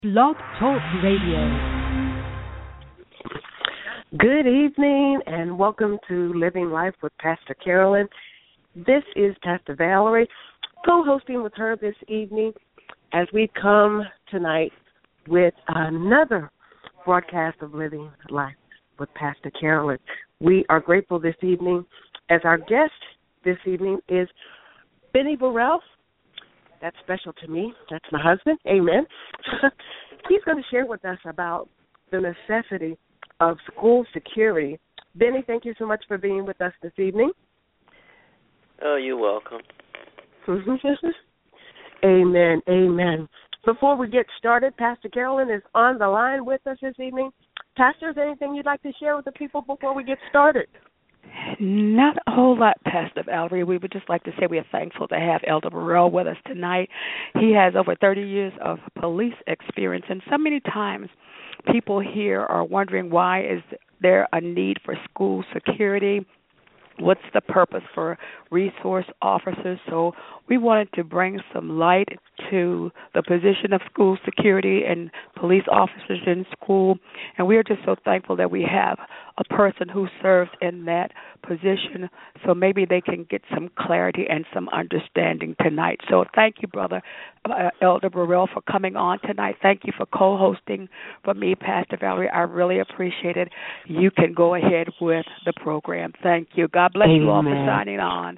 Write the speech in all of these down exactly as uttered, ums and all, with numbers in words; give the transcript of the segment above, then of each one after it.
Blog Talk Radio. Good evening and welcome to Living Life with Pastor Carolyn. This is Pastor Valerie, co-hosting with her this evening as we come tonight with another broadcast of Living Life with Pastor Carolyn. We are grateful this evening as our guest this evening is Benny Burrell. That's special to me. That's my husband. Amen. He's going to share with us about the necessity of school security. Benny, thank you so much for being with us this evening. Oh, you're welcome. Amen. Amen. Before we get started, Pastor Carolyn is on the line with us this evening. Pastor, is there anything you'd like to share with the people before we get started? Not a whole lot, Pastor Valerie. We would just like to say we are thankful to have Elder Burrell with us tonight. He has over thirty years of police experience, and so many times people here are wondering why is there a need for school security. What's the purpose for resource officers? So we wanted to bring some light to the position of school security and police officers in school. And we are just so thankful that we have a person who serves in that position, so maybe they can get some clarity and some understanding tonight. So thank you, Brother uh, Elder Burrell, for coming on tonight. Thank you for co-hosting for me, Pastor Valerie. I really appreciate it. You can go ahead with the program. Thank you. God bless Amen. you all for signing on.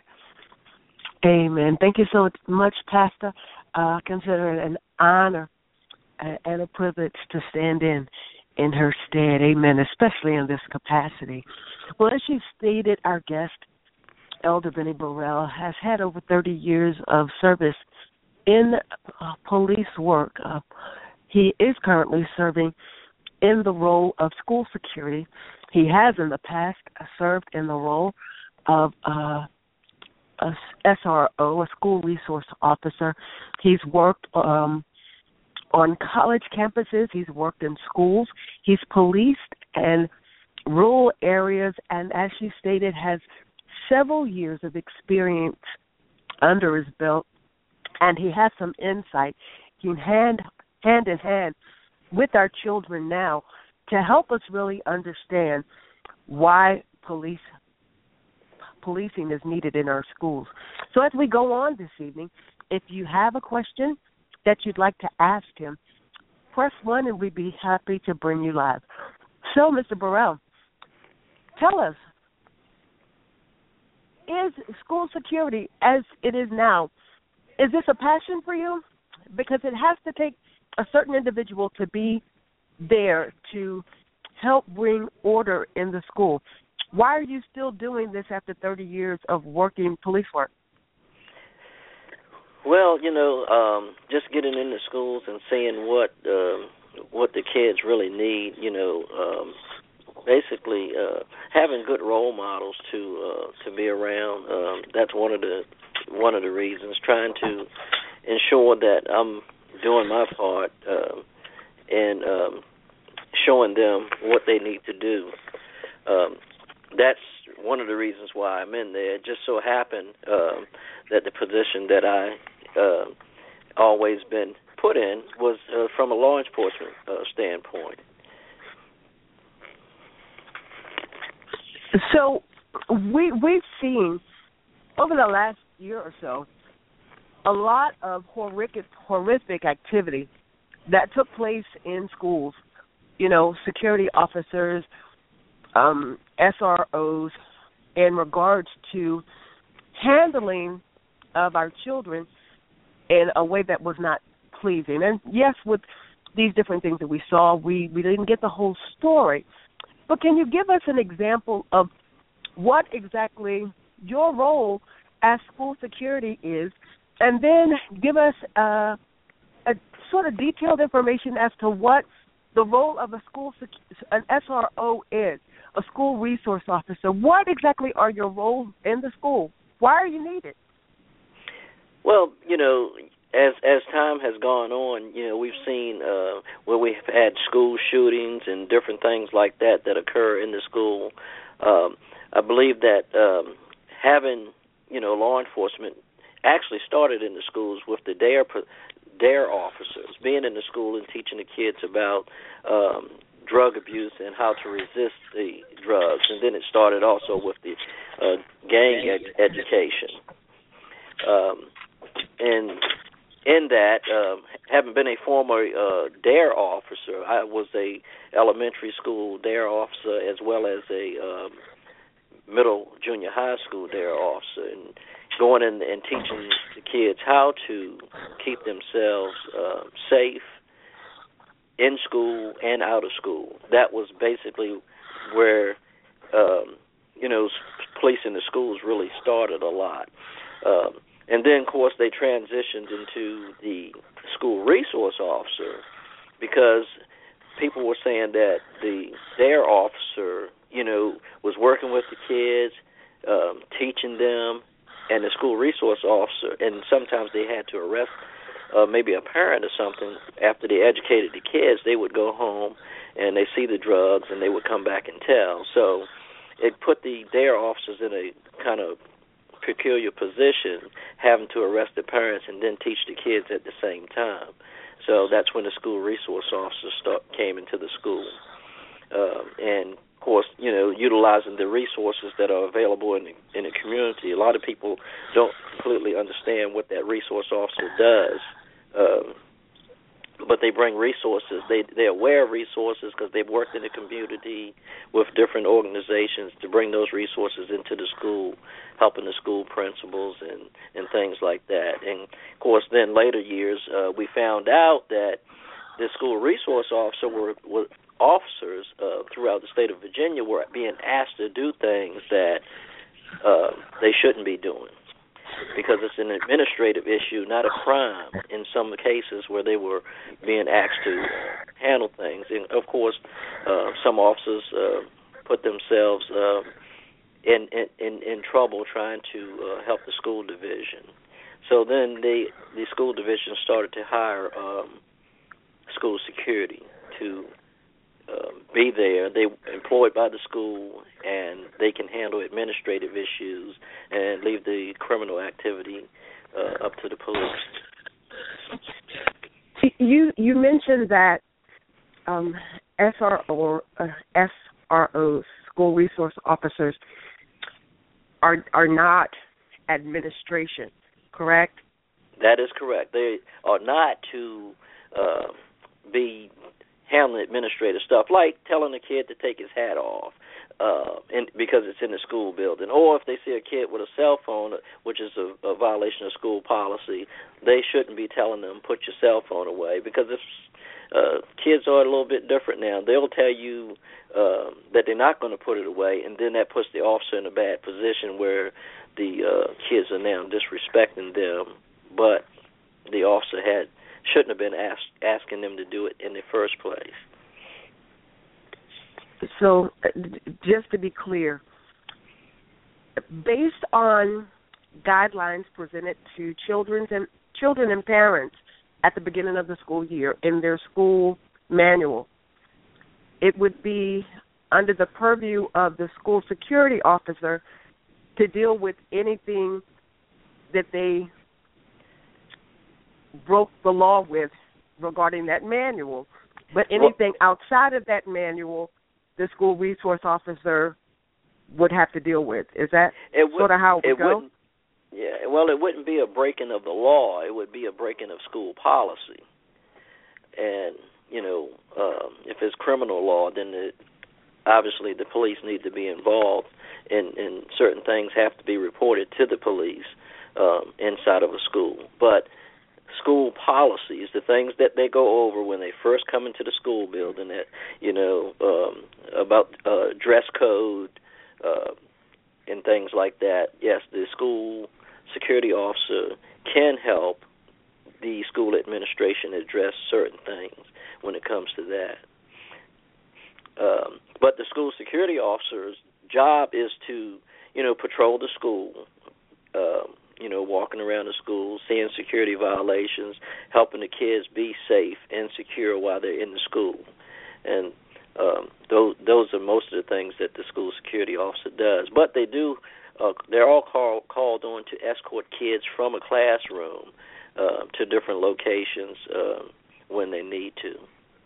Amen. Thank you so much, Pastor. Uh, I consider it an honor and a privilege to stand in in her stead. Amen, especially in this capacity. Well, as she stated, our guest, Elder Benny Burrell, has had over thirty years of service in uh, police work. Uh, he is currently serving in the role of school security. He has in the past served in the role of uh, a S R O, a school resource officer. He's worked um, on college campuses. He's worked in schools. He's policed in rural areas, and as she stated, has several years of experience under his belt, and he has some insight. He can hand, hand in hand with our children now to help us really understand why police policing is needed in our schools. So as we go on this evening, if you have a question that you'd like to ask him, press one and we'd be happy to bring you live. So, Mister Burrell, tell us, is school security as it is now, is this a passion for you? Because it has to take a certain individual to be there to help bring order in the school. Why are you still doing this after thirty years of working police work? Well, you know, um, just getting into schools and seeing what um, what the kids really need, you know, um, basically uh, having good role models to uh, to be around. Um, that's one of the one of the reasons. Trying to ensure that I'm doing my part uh, and um, showing them what they need to do. Um, that's one of the reasons why I'm in there. It just so happened um, that the position that I uh, always been put in was uh, from a law enforcement uh, standpoint. So we, we've seen over the last year or so a lot of horrific, horrific activity that took place in schools. You know, security officers, um, S R Os, in regards to handling of our children in a way that was not pleasing. And yes, with these different things that we saw, we, we didn't get the whole story. But can you give us an example of what exactly your role as school security is, and then give us uh, a sort of detailed information as to what the role of a school, an S R O is, a school resource officer. What exactly are your roles in the school? Why are you needed? Well, you know, as as time has gone on, you know, we've seen uh, where we've had school shootings and different things like that that occur in the school. Um, I believe that um, having, you know, law enforcement actually started in the schools with the DARE, DARE officers, being in the school and teaching the kids about um, drug abuse and how to resist the drugs. And then it started also with the uh, gang ed- education. Um, and in that, um, having been a former uh, DARE officer, I was a elementary school DARE officer as well as a um, middle junior high school DARE officer, and going in and teaching the kids how to keep themselves uh, safe in school and out of school. That was basically where, um, you know, police in the schools really started a lot. Um, and then, of course, they transitioned into the school resource officer because people were saying that the DARE officer, you know, was working with the kids, um, teaching them, and the school resource officer, and sometimes they had to arrest uh, maybe a parent or something. After they educated the kids, they would go home and they see the drugs and they would come back and tell. So it put the DARE officers in a kind of peculiar position, having to arrest the parents and then teach the kids at the same time. So that's when the school resource officers start, came into the school. Um, and Of course, you know, utilizing the resources that are available in the, in the community. A lot of people don't completely understand what that resource officer does, um, but they bring resources. They, they're aware of resources because they've worked in the community with different organizations to bring those resources into the school, helping the school principals and, and things like that. And, of course, then later years, uh, we found out that the school resource officer were, were officers uh, throughout the state of Virginia were being asked to do things that uh, they shouldn't be doing because it's an administrative issue, not a crime in some cases where they were being asked to uh, handle things. And, of course, uh, some officers uh, put themselves uh, in, in, in trouble trying to uh, help the school division. So then the, the school division started to hire um, school security to Um, be there. They employed by the school, and they can handle administrative issues and leave the criminal activity uh, up to the police. You you mentioned that um, S R O or uh, S R Os, school resource officers, are are not administration, correct? That is correct. They are not to uh, be handling administrative stuff, like telling a kid to take his hat off uh, and, because it's in the school building. Or if they see a kid with a cell phone, which is a, a violation of school policy, they shouldn't be telling them, put your cell phone away, because if uh, kids are a little bit different now. They'll tell you uh, that they're not going to put it away, and then that puts the officer in a bad position where the uh, kids are now disrespecting them, but the officer had shouldn't have been ask, asking them to do it in the first place. So, just to be clear, based on guidelines presented to children and children and parents at the beginning of the school year in their school manual, it would be under the purview of the school security officer to deal with anything that they broke the law with regarding that manual. But anything well, outside of that manual, the school resource officer would have to deal with. Is that it would, sort of how it would it go? Wouldn't, yeah, well, it wouldn't be a breaking of the law. It would be a breaking of school policy. And, you know, um, if it's criminal law, then it, obviously the police need to be involved, and, and certain things have to be reported to the police um, inside of a school. But school policies, the things that they go over when they first come into the school building, that, you know, um, about uh, dress code uh, and things like that, yes, the school security officer can help the school administration address certain things when it comes to that. Um, but the school security officer's job is to, you know, patrol the school, um, you know, walking around the school, seeing security violations, helping the kids be safe and secure while they're in the school. And um, those those are most of the things that the school security officer does. But they do, uh, they're all call, called on to escort kids from a classroom uh, to different locations uh, when they need to.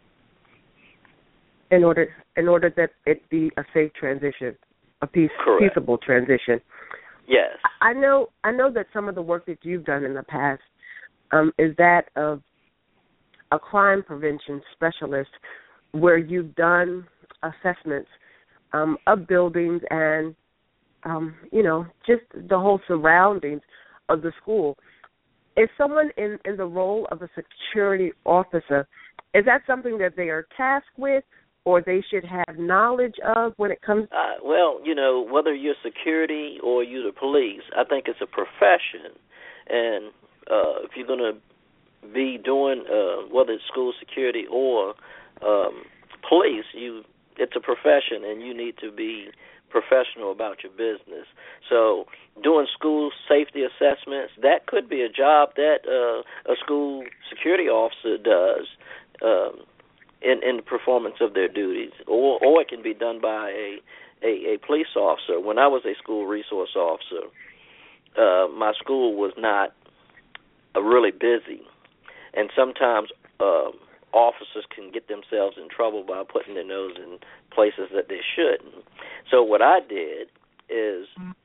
In order, in order that it be a safe transition, a peace, peaceable transition. Yes. I know. I know that some of the work that you've done in the past um, is that of a crime prevention specialist, where you've done assessments um, of buildings and, um, you know, just the whole surroundings of the school. Is someone in, in the role of a security officer, is that something that they are tasked with, or they should have knowledge of when it comes? Uh, well, you know, whether you're security or you're the police, I think it's a profession, and uh, if you're going to be doing uh, whether it's school security or um, police, you it's a profession, and you need to be professional about your business. So doing school safety assessments, that could be a job that uh, a school security officer does um, in, in the performance of their duties, or, or it can be done by a, a, a police officer. When I was a school resource officer, uh, my school was not uh, really busy, and sometimes um, officers can get themselves in trouble by putting their nose in places that they shouldn't. So what I did is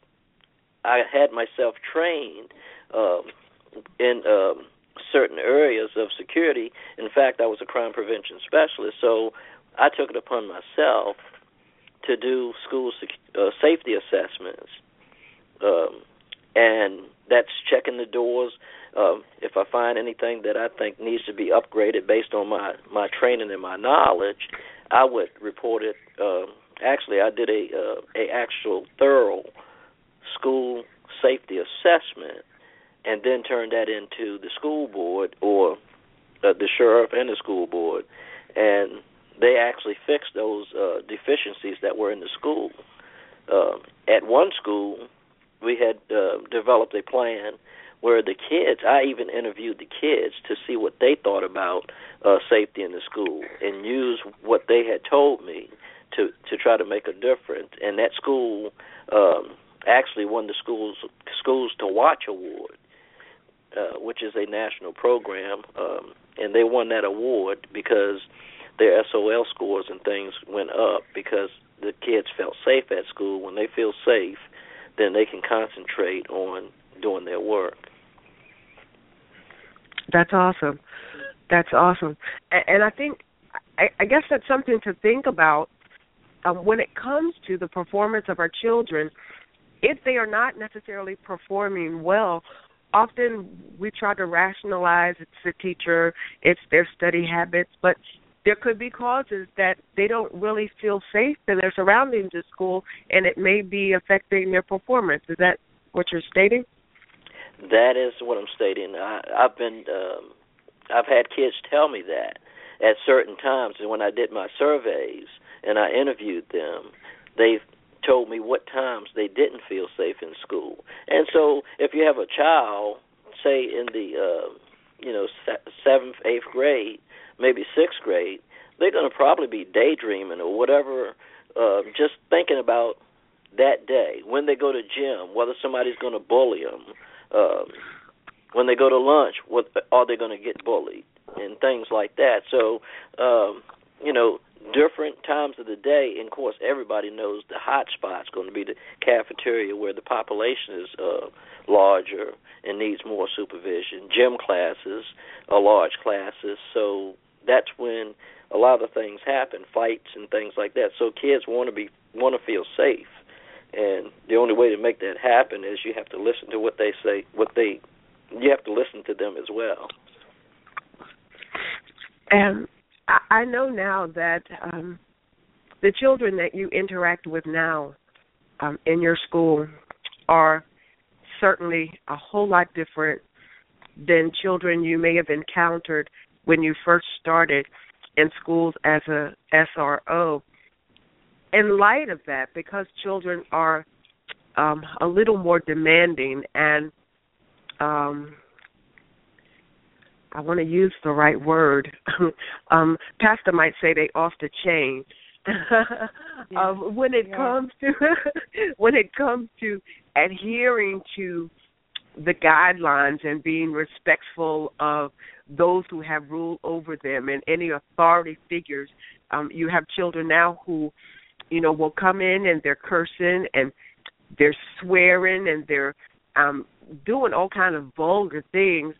I had myself trained um, in um, certain areas of security. In fact, I was a crime prevention specialist, so I took it upon myself to do school sec- uh, safety assessments, um, and that's checking the doors. Um, if I find anything that I think needs to be upgraded based on my, my training and my knowledge, I would report it. Um, actually, I did a uh, a actual thorough school safety assessment, and then turned that into the school board or uh, the sheriff and the school board, and they actually fixed those uh, deficiencies that were in the school. Uh, at one school, we had uh, developed a plan where the kids, I even interviewed the kids to see what they thought about uh, safety in the school, and use what they had told me to to try to make a difference. And that school um, actually won the schools schools to watch award, uh, which is a national program, um, and they won that award because their S O L scores and things went up because the kids felt safe at school. When they feel safe, then they can concentrate on doing their work. That's awesome. That's awesome. And, and I think, I, I guess that's something to think about um, when it comes to the performance of our children. If they are not necessarily performing well, often we try to rationalize it's the teacher, it's their study habits, but there could be causes that they don't really feel safe in their surroundings at school, and it may be affecting their performance. Is that what you're stating? That is what I'm stating. I, I've been, um, I've had kids tell me that at certain times, and when I did my surveys and I interviewed them, they've told me what times they didn't feel safe in school. And so, if you have a child, say in the, uh, you know, seventh, eighth grade, maybe sixth grade, they're going to probably be daydreaming or whatever, uh, just thinking about that day. When they go to gym, whether somebody's going to bully them. Um, when they go to lunch, what are they going to get bullied, and things like that. So, um, you know, different times of the day, and of course everybody knows the hot spot's going to be the cafeteria where the population is uh, larger and needs more supervision. Gym classes are large classes, so that's when a lot of things happen, fights and things like that. So kids want to be want to feel safe. And the only way to make that happen is you have to listen to what they say, what they, you have to listen to them as well. And I know now that um, the children that you interact with now um, in your school are certainly a whole lot different than children you may have encountered when you first started in schools as a S R O. In light of that, because children are um, a little more demanding and um, I want to use the right word. um, Pastor might say they off the chain. yeah. um, when it yeah. comes to when it comes to adhering to the guidelines and being respectful of those who have rule over them and any authority figures. Um, you have children now who, you know, will come in and they're cursing and they're swearing and they're um, doing all kind of vulgar things.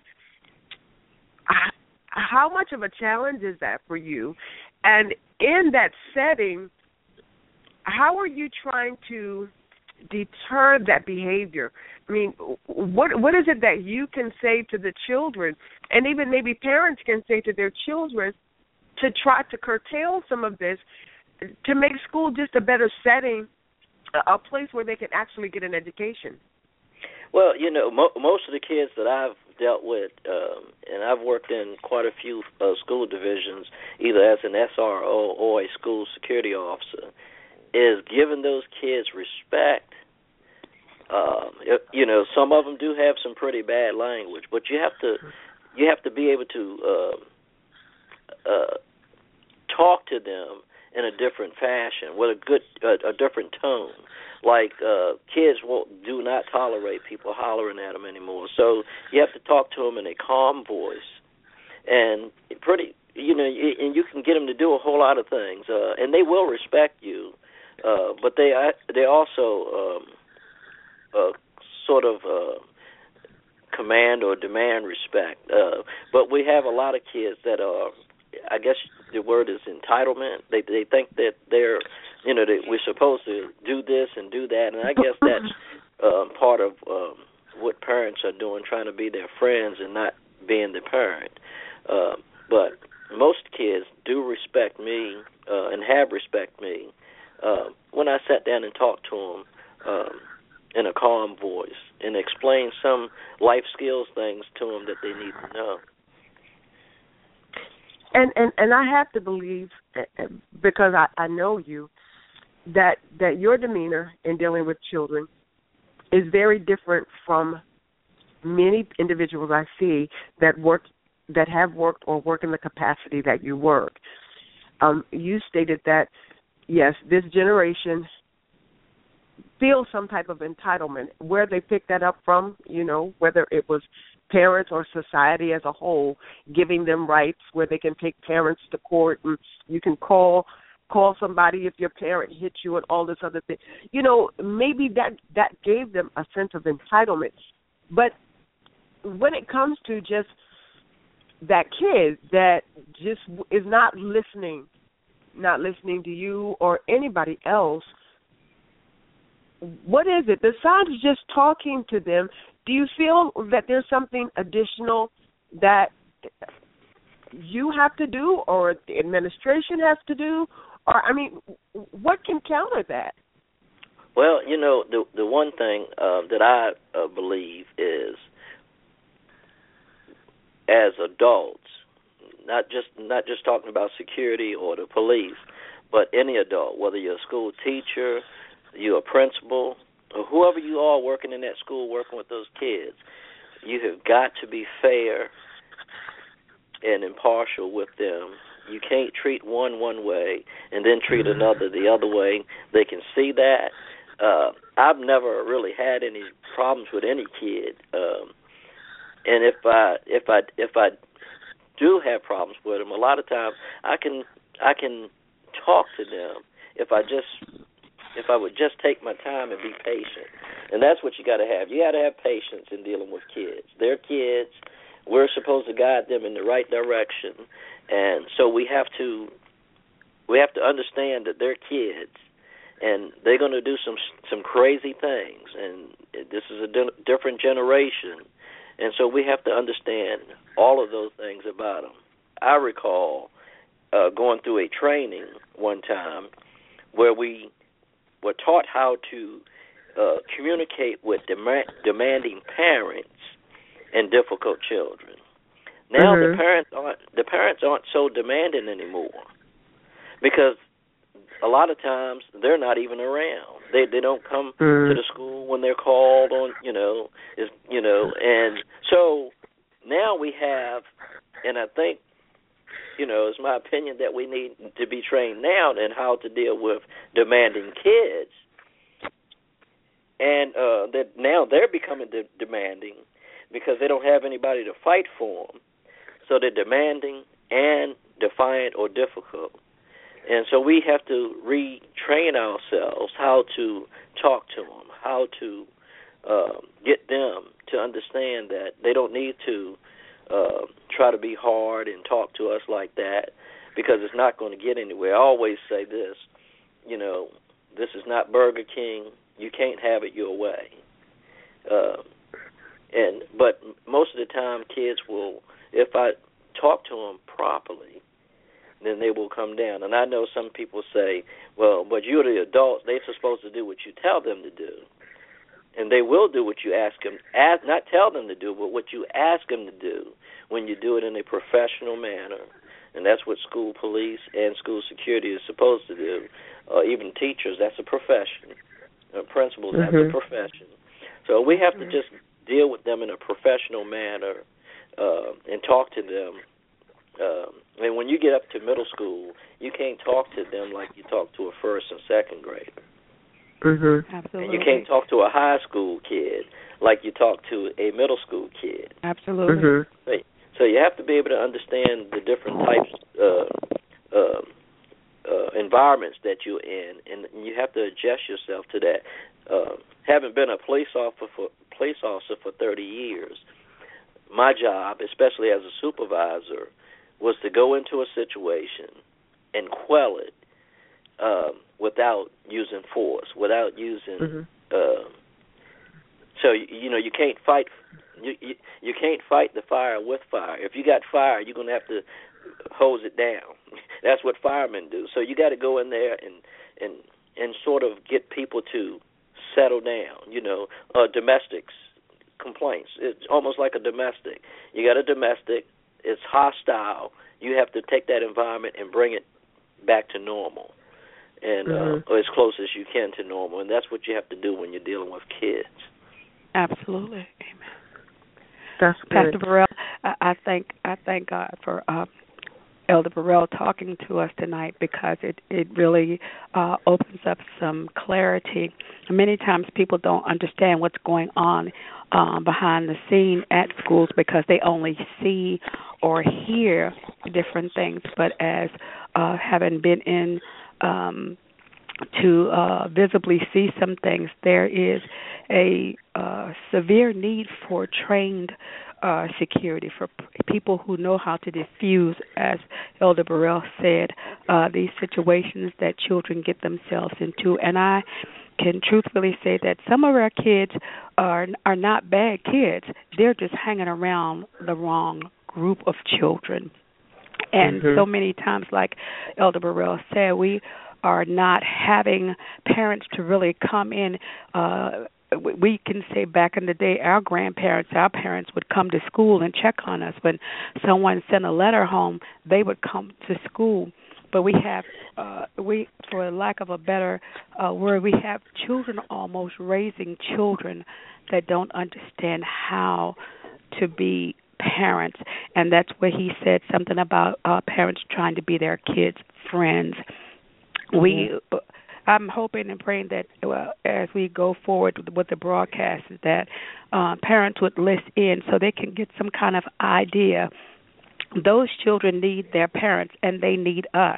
How much of a challenge is that for you? And in that setting, how are you trying to deter that behavior? I mean, what what is it that you can say to the children, and even maybe parents can say to their children, to try to curtail some of this, to make school just a better setting, a place where they can actually get an education? Well, you know, mo- most of the kids that I've dealt with, um, and I've worked in quite a few uh, school divisions, either as an S R O or a school security officer, is giving those kids respect. Um, you know, some of them do have some pretty bad language, but you have to you have to be able to uh, uh, talk to them in a different fashion with a good uh, a different tone. Like uh, kids won't, do not tolerate people hollering at them anymore. So you have to talk to them in a calm voice, and pretty, you know, and you can get them to do a whole lot of things, uh, and they will respect you. Uh, but they they also um, uh, sort of uh, command or demand respect. Uh, but we have a lot of kids that are, I guess the word is entitlement. They they think that they're, you know, that we're supposed to do this and do that, and I guess that's um, part of um, what parents are doing, trying to be their friends and not being the parent. Uh, but most kids do respect me uh, and have respect me uh, when I sat down and talked to them um, in a calm voice and explain some life skills things to them that they need to know. And, and and I have to believe, because I, I know you, that that your demeanor in dealing with children is very different from many individuals I see that work that have worked or work in the capacity that you work. Um, you stated that, yes, this generation feels some type of entitlement. Where they picked that up from, you know, whether it was parents or society as a whole giving them rights where they can take parents to court and you can call call somebody if your parent hits you and all this other thing. You know, maybe that, that gave them a sense of entitlement. But when it comes to just that kid that just is not listening, not listening to you or anybody else, what is it? Besides just talking to them, do you feel that there's something additional that you have to do or the administration has to do? Or, I mean, what can counter that? Well, you know, the the one thing uh, that I uh, believe is, as adults, not just not just talking about security or the police, but any adult, whether you're a school teacher, you're a principal, or whoever you are working in that school, working with those kids, you have got to be fair and impartial with them. You can't treat one one way and then treat another the other way. They can see that. Uh, I've never really had any problems with any kid, um, and if I if I if I do have problems with them, a lot of times I can I can talk to them if I just if I would just take my time and be patient. And that's what you got to have. You got to have patience in dealing with kids. They're kids. We're supposed to guide them in the right direction, and so we have to we have to understand that they're kids, and they're going to do some some crazy things. And this is a di- different generation, and so we have to understand all of those things about them. I recall uh, going through a training one time where we were taught how to uh, communicate with dem- demanding parents and difficult children. Now mm-hmm. the parents aren't the parents aren't so demanding anymore, because a lot of times they're not even around. They they don't come mm-hmm. to the school when they're called on. You know, is you know, and so now we have, and I think, you know, it's my opinion that we need to be trained now in how to deal with demanding kids. and uh, that now they're becoming de- demanding because they don't have anybody to fight for them. So they're demanding and defiant or difficult. And so we have to retrain ourselves how to talk to them, how to uh, get them to understand that they don't need to uh, try to be hard and talk to us like that, because it's not going to get anywhere. I always say this, you know, this is not Burger King. You can't have it your way. Uh, and but most of the time, kids will, if I talk to them properly, then they will come down. And I know some people say, well, but you're the adults. They're supposed to do what you tell them to do. And they will do what you ask them, ask, not tell them to do, but what you ask them to do when you do it in a professional manner. And that's what school police and school security is supposed to do. Uh, even teachers, that's a profession. Uh, principals, mm-hmm. that's a profession. So we have to just deal with them in a professional manner uh, and talk to them. Um, and when you get up to middle school, you can't talk to them like you talk to a first and second grader. Mm-hmm. Absolutely. And you can't talk to a high school kid like you talk to a middle school kid. Absolutely. Mm-hmm. So you have to be able to understand the different types of uh, uh, uh, environments that you're in, and you have to adjust yourself to that. Uh, having been a police officer for police officer for thirty years, my job, especially as a supervisor, was to go into a situation and quell it um, without using force, without using. Mm-hmm. Uh, so you know you can't fight. You, you you can't fight the fire with fire. If you got fire, you're gonna have to hose it down. That's what firemen do. So you got to go in there and and and sort of get people to settle down. You know, uh, domestics complaints. It's almost like a domestic. You got a domestic. It's hostile. You have to take that environment and bring it back to normal, and mm-hmm. uh, or as close as you can to normal. And that's what you have to do when you're dealing with kids. Absolutely, amen. That's good. Pastor Burrell, I, I thank I thank God for uh, Elder Burrell talking to us tonight, because it it really uh, opens up some clarity. Many times people don't understand what's going on um, behind the scene at schools because they only see or hear different things. But as uh, having been in um, to uh, visibly see some things, there is a uh, severe need for trained uh, security, for p- people who know how to diffuse, as Elder Burrell said, uh, these situations that children get themselves into. And I can truthfully say that some of our kids are are not bad kids. They're just hanging around the wrong group of children. And mm-hmm. so many times, like Elder Burrell said, we are not having parents to really come in. Uh, we can say back in the day, our grandparents, our parents would come to school and check on us. When someone sent a letter home, they would come to school. But we have, uh, we, for lack of a better uh, word, we have children almost raising children that don't understand how to be parents. And that's where he said something about uh, parents trying to be their kids' friends. We, I'm hoping and praying that well, as we go forward with, with the broadcast, that uh, parents would listen in so they can get some kind of idea. Those children need their parents, and they need us.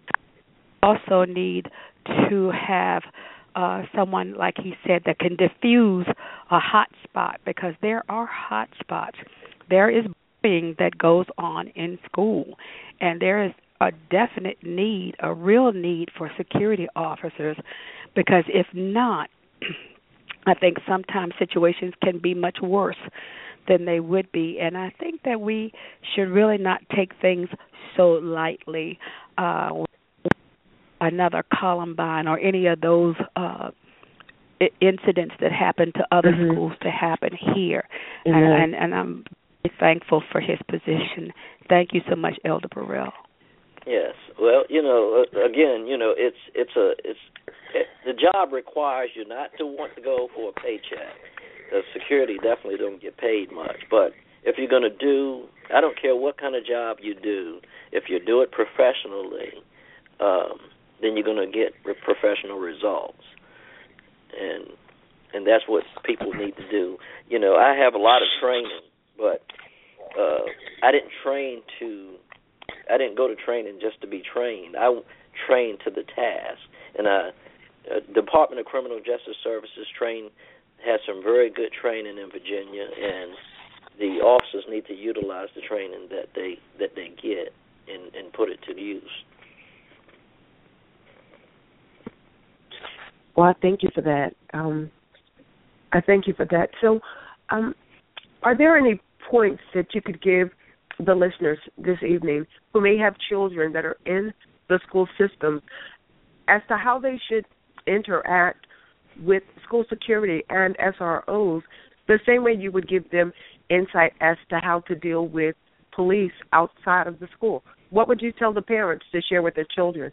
Also need to have uh, someone, like he said, that can diffuse a hot spot, because there are hot spots. There is bullying that goes on in school, and there is a definite need, a real need for security officers, because if not, I think sometimes situations can be much worse than they would be. And I think that we should really not take things so lightly. Uh, another Columbine or any of those uh, incidents that happen to other mm-hmm. schools to happen here. Mm-hmm. And, and, and I'm thankful for his position. Thank you so much, Elder Burrell. Yes. Well, you know, again, you know, it's it's a it's it, the job requires you not to want to go for a paycheck. The security definitely don't get paid much, but if you're going to do, I don't care what kind of job you do, if you do it professionally, um, then you're going to get professional results. And and that's what people need to do. You know, I have a lot of training, but uh, I didn't train to. I didn't go to training just to be trained. I trained to the task, and I, uh, Department of Criminal Justice Services train has some very good training in Virginia, and the officers need to utilize the training that they that they get and, and put it to use. Well, I thank you for that. Um, I thank you for that. So, um, are there any points that you could give the listeners this evening who may have children that are in the school system as to how they should interact with school security and S R Os, the same way you would give them insight as to how to deal with police outside of the school? What would you tell the parents to share with their children?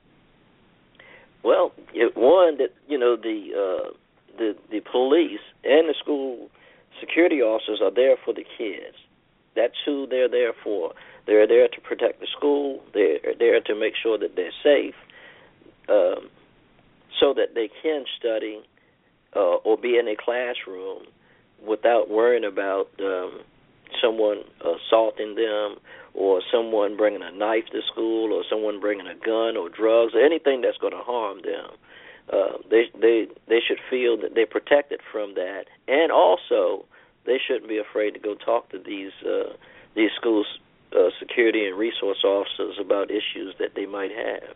Well, it, one that you know the uh, the the police and the school security officers are there for the kids. That's who they're there for. They're there to protect the school. They're there to make sure that they're safe, um, so that they can study uh, or be in a classroom without worrying about um, someone assaulting them or someone bringing a knife to school or someone bringing a gun or drugs or anything that's going to harm them. Uh, they they they should feel that they're protected from that, and also they shouldn't be afraid to go talk to these uh, these schools uh, security and resource officers about issues that they might have.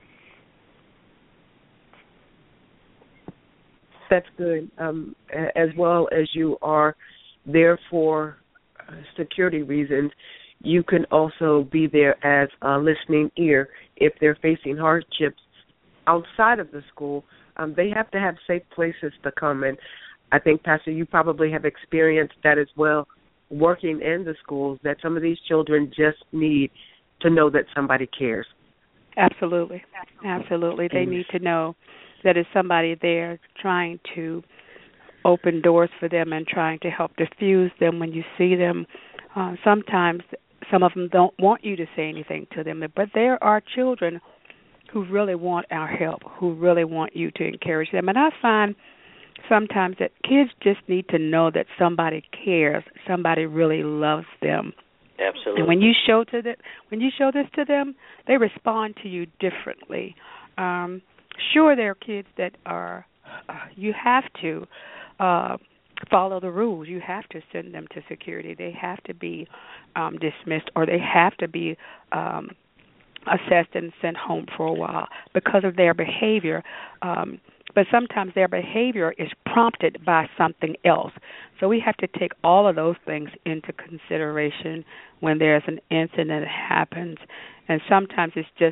That's good. Um, as well as you are there for uh, security reasons, you can also be there as a listening ear if they're facing hardships outside of the school. Um, they have to have safe places to come. And I think, Pastor, you probably have experienced that as well, working in the schools, that some of these children just need to know that somebody cares. Absolutely. Absolutely. They need to know that is somebody there trying to open doors for them and trying to help diffuse them when you see them. Uh, sometimes some of them don't want you to say anything to them, but there are children who really want our help, who really want you to encourage them. And I find sometimes that kids just need to know that somebody cares, somebody really loves them. Absolutely. And when you show to the, when you show this to them, they respond to you differently. Um, sure, there are kids that are, uh, you have to uh, follow the rules. You have to send them to security. They have to be um, dismissed, or they have to be um, assessed and sent home for a while because of their behavior. Um, but sometimes their behavior is prompted by something else. So we have to take all of those things into consideration when there's an incident that happens. And sometimes it's just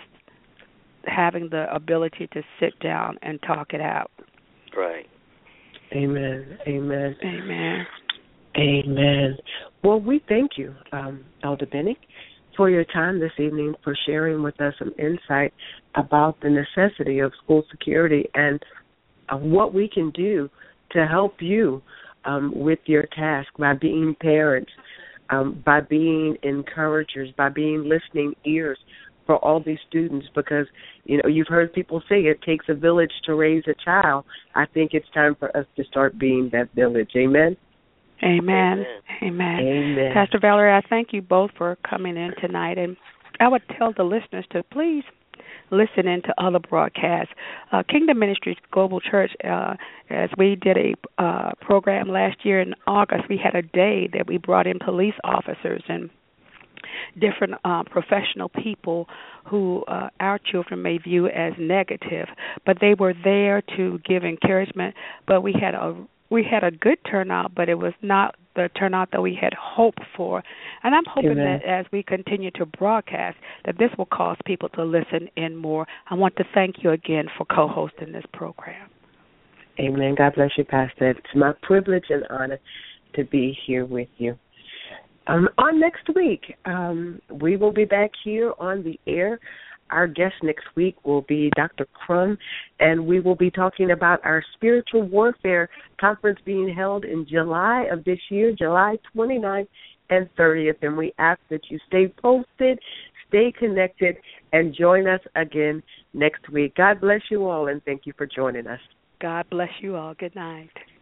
having the ability to sit down and talk it out. Right. Amen. Amen. Amen. Amen. Well, we thank you, um, Elder Benning, for your time this evening, for sharing with us some insight about the necessity of school security and uh, what we can do to help you um, with your task by being parents, um, by being encouragers, by being listening ears for all these students, because, you know, you've heard people say it takes a village to raise a child. I think it's time for us to start being that village. Amen? Amen. Amen. Amen. Pastor Valerie, I thank you both for coming in tonight, and I would tell the listeners to please listen in to other broadcasts. Uh, Kingdom Ministries Global Church, uh, as we did a uh, program last year in August, we had a day that we brought in police officers and different uh, professional people who uh, our children may view as negative, but they were there to give encouragement. But we had a we had a good turnout, but it was not the turnout that we had hoped for. And I'm hoping Amen. that as we continue to broadcast, that this will cause people to listen in more. I want to thank you again for co-hosting this program. Amen. God bless you, Pastor. It's my privilege and honor to be here with you. Um, on next week, um, we will be back here on the air. Our guest next week will be Doctor Crum, and we will be talking about our spiritual warfare conference being held in July of this year, July twenty-ninth and thirtieth. And we ask that you stay posted, stay connected, and join us again next week. God bless you all, and thank you for joining us. God bless you all. Good night.